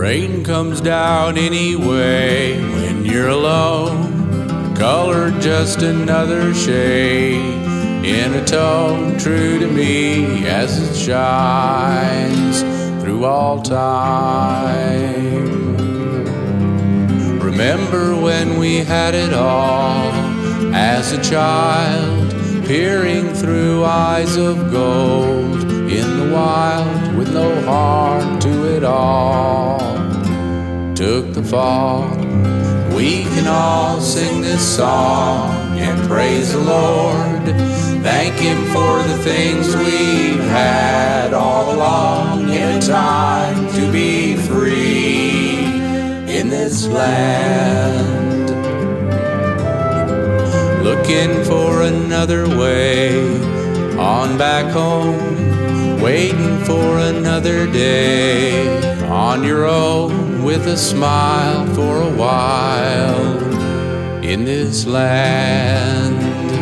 Rain comes down anyway when you're alone, colored just another shade in a tone true to me as it shines through all time. Remember when we had it all as a child, peering through eyes of gold in the wild with no heart to it all. Took the fall. We can all sing this song and praise the Lord. Thank Him for the things we've had all along, in a time to be free in this land. Looking for another way on back home, waiting for another day on your own, with a smile for a while in this land.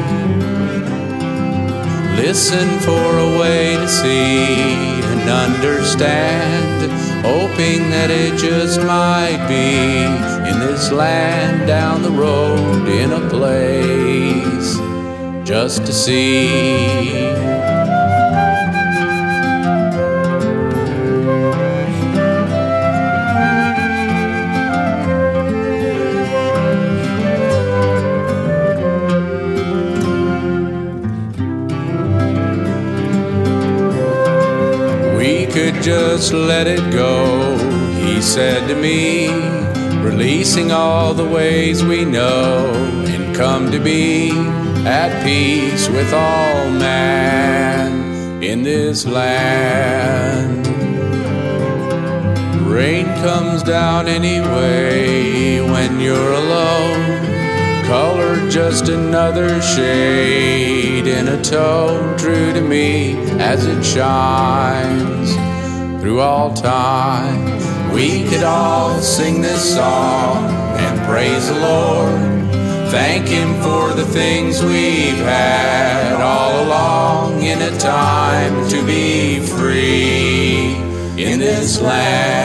Listen for a way to see and understand, hoping that it just might be in this land down the road, in a place just to see. Could just let it go, he said to me, releasing all the ways we know, and come to be at peace with all man in this land. Rain comes down anyway when you're alone, colored just another shade in a tone true to me as it shines through all time. We could all sing this song and praise the Lord. Thank Him for the things we've had all along, in a time to be free in this land.